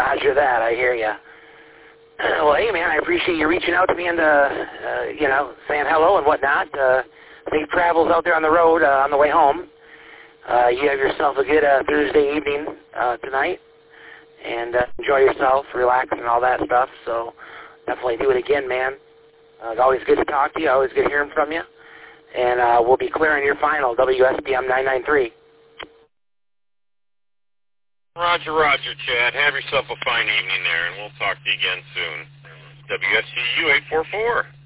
Roger that. I hear you. Well, hey, man, I appreciate you reaching out to me and, saying hello and whatnot. Safe travels out there on the road on the way home. You have yourself a good Thursday evening tonight, and enjoy yourself, relax, and all that stuff. So definitely do it again, man. It's always good to talk to you. Always good hearing from you. And we'll be clearing your final, WSBM 993. Roger, Chad. Have yourself a fine evening there, and we'll talk to you again soon. WSCU 844.